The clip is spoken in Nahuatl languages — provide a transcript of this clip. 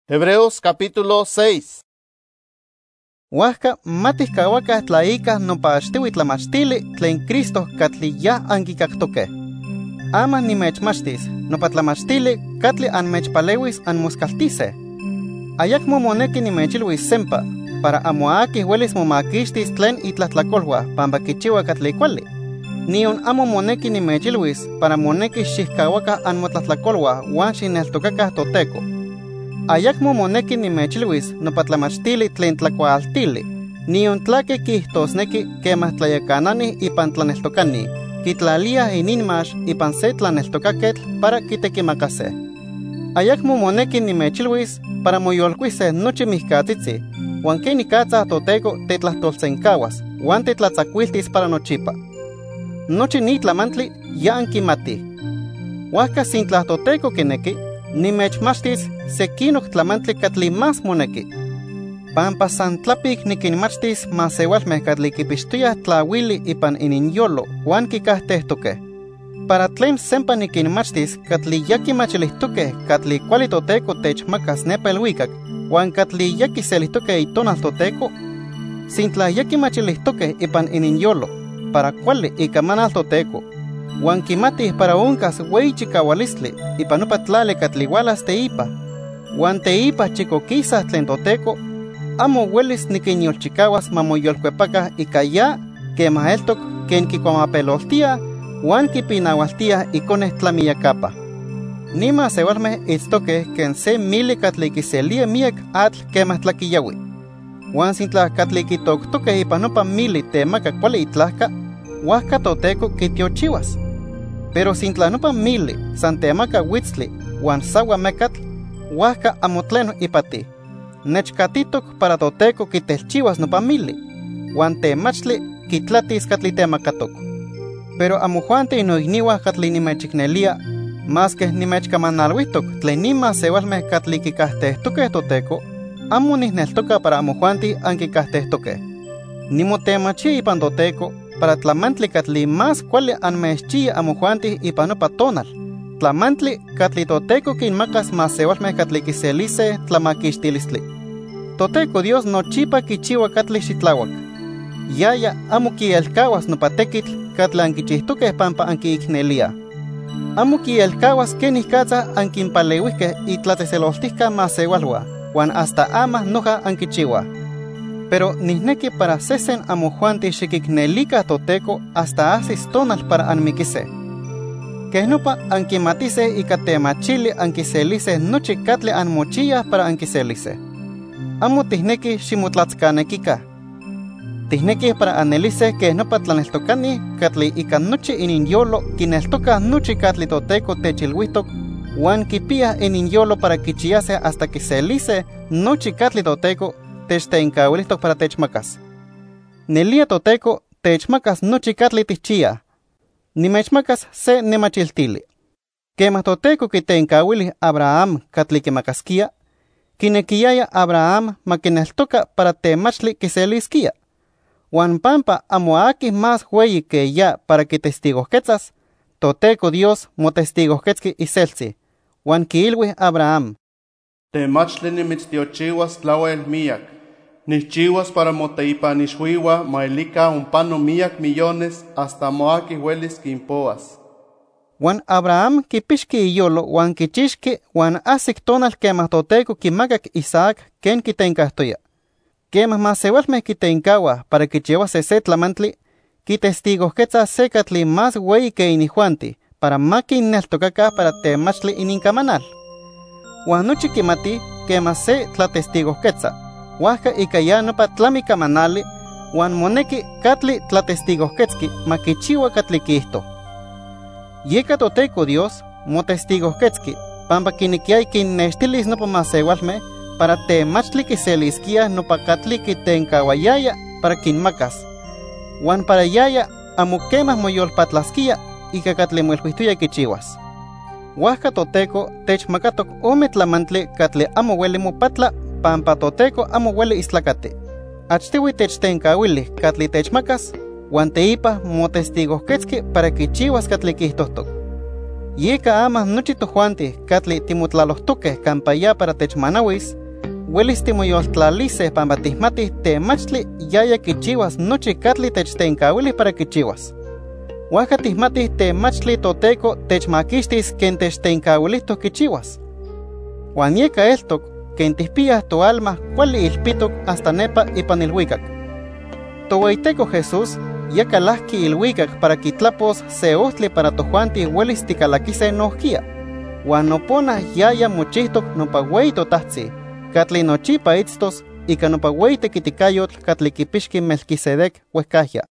Hebreos capítulo 6. Huajka matihkawakah tlaika nopaachtiwi tlamachtili tlen Cristo katli ya ankikaktoke. Ama nimechmachtis nopa tlamachtili katli anmechpalewis anmoskaltise. Ayakmo moneki nimechilwis sempa para amo akih welis momakixtis tlen itlahtlakolhua pampa kichiua katli kuali. Nion amo moneki nimechilwis para moneki xihkawakah anmotlahtlakolhua uan xineltokakah Toteko. Ayakmo moneki nimechilwis nopa tlamachtili tlen tlakualtili, nion tlaki kihtosneki kemah tlayakanani ipan tlaneltokani, kitlaliah ininmax ipan se tlaneltokaketl para kitekimakase. Ayakmo moneki nimechilwis para moyolkuise nochi mihkatzitzi, uan kenikatza Toteko tetlahtolsenkawas, uan tetlatzakuiltis para nochipa. Nochi ni tlamantli ya ankimatih. Huajka sintla Toteko kineki, nimechmachtis sekinok tlamantli katli mas moneki. Pampa san tlapik nikinmachtis masewalmeh katli kipixtoyah tlawili ipan ininyolo uan kikahtehtoke. Para tlen sempa nikinmachtis katli yakimachilihtoke katli kuali Toteko techmakas nepa ilhuikak uan katli yakiselihtoke itonal Toteko, sintla yakimachilihtoke ipan ininyolo para kuali ikamanal Toteko, uan kimatih para onkas ueyi chikaualistli ipan nopa tlali katli ualas teipa, uan teipa chikokisah tlen Toteko, amo uelis nikinyolchikawas mamoyolkuepakah ika ya kemah eltok ken kikuamapeloltiah uan kipinaualtiah ikoneh tlamiyakapa. Nima sewalmeh itztokeh ken se mili katli kiselia miek atl kemah tlakiyawi. Uan sintla katli kitoktokeh ipan nopa mili temaka kuali itlahka, huajka Toteko kitiochiwas. Pero sintla nopa mili san temaka witzli uan sawa mekatl, huajka amo tleno ipati. Nechkatitok para Toteko kitelchiwas nopa mili, uan temachtli kitlatis katli temakatok. Pero amojuanti noikniuah katli nimechiknelia, maskeh nimechkamanalhuihtok tlen nima sewalmeh katli kikahtehtokeh Toteko, amo nihneltoka para amojuanti ankikahtehtokeh. Nimotemachia ipan Toteko para tlamantli katli mas kuali anmechchia amojuanti ipan nopa tonal, tlamantli katli Toteko kinmakas masewalmeh katli kiselise tlamakixtilistli. Toteko Dios nochipa kichiua katli xitlawak. Yaya amo kielkawas nopa tekitl katli ankichihtokeh pampa ankiikneliah. Amo kielkawas kenikatza ankinpaleuihkeh itlateseloltihka masewalhua, uan hasta ama noja ankichiuah. Pero nihneki para sesen amojuanti xikiknelikah Toteko hasta asis tonal para anmikise. Keh nopa ankimatise ika temachili ankiselise nochi katli anmochiyah para ankiselise. Amo tihneki ximotlatzkanekikah. Tihneki para anelise keh nopa tlaneltokani katli ika nochi ininyolo kineltokah nochi katli Toteko techilhuihtok uan kipiah ininyolo para kichiase hasta kiselise nochi katli Toteko techteinkauilihtok para techmakas. Nelia Toteko techmakas nochi katli tichchiah. Nimechmakas se nemachiltili. Kemah Toteko kiteinkauilih Abraham katli kimakaskia, kinekiyaya Abraham makineltoka para temachtli kiseliskia. Uan pampa amo akih mas ueyi que ya para kitestigojketzas, Toteko Dios motestigojketski iseltzi, uan kiilwih Abraham: Temachtli nimitztiochiuas tlauel miak. Nichchiuas para moteipanixuiua maelika unpano miak millones hasta moaki huelis kimpoas. Uan Abraham kipixki iyolo uan kichixki uan asik tonal kemah Toteko kimakak Isaac ken kiteinkahtoya. Kemah masewalmeh kiteinkauah para kichiuas se tlamantli, kitestigojketzah se katli mas ueyi que inijuanti para makinneltokakah para temachtli ininkamanal. Uan nochi kimati kemah se tlatestigojketza, huajka ika ya nopa tlamikamanali, uan moneki katli tlatestigojketski makichiua katli kihto. Yeka Toteko Dios motestigojketski pampa kinekiay kinnextilis nopa masewalmeh para temachtli kiseliskia nopa katli kiteinkauayaya para kinmakas, uan para yaya amo kemah moyolpatlaskia ika katli moilhuihtoya kichiuas. Huajka Toteko techmakatok ome tlamantli katli amo ueli mopatla pampa Toteko amo ueli istlakati. Achtiwi techteinkauilih katli techmakas, uan teipa motestigojketski para kichiuas katli kihtohtok. Yeka ama nochi tojuanti katli timotlalohtoqueh campaya para techmanawis, huelis timoyoltlalise pampa tihmatih temachtli yaya kichiwas nochi katli techtenkawili para kichiwas. Huajka tihmatih temachtli toteco techmakixtis ken techtenkawilihtoh kichiwas. Huan yeka eltok ken tihpiah toalma kuali ilpitok hasta nepa ipan ilhuicac. Tohueiteco Jesús ya calahki ilhuicac para kitlapos se ohtli para tojuanti huelis tikalaquise nohkia. Huan nopona yaya mochihtok nopa ueyi totahtzi, katli nochipa itztos ika nopa ueyi tequiticayotl katli kipixki Melquisedec huehcahya.